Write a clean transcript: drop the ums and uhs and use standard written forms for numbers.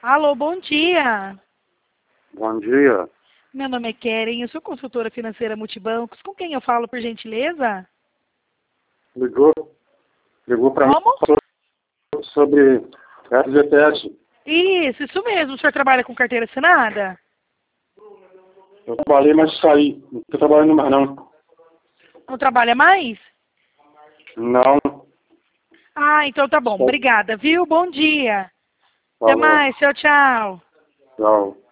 Alô, bom dia. Bom dia. Meu nome é Keren, eu sou consultora financeira Multibancos. Com quem eu falo, por gentileza? Ligou para mim Como? sobre FGTS. Isso mesmo. O senhor trabalha com carteira assinada? Eu trabalhei, mas saí. Não estou trabalhando mais, não. Não trabalha mais? Não. Ah, então tá bom. Obrigada, viu? Bom dia. Até Falou. mais. Tchau, tchau. Tchau.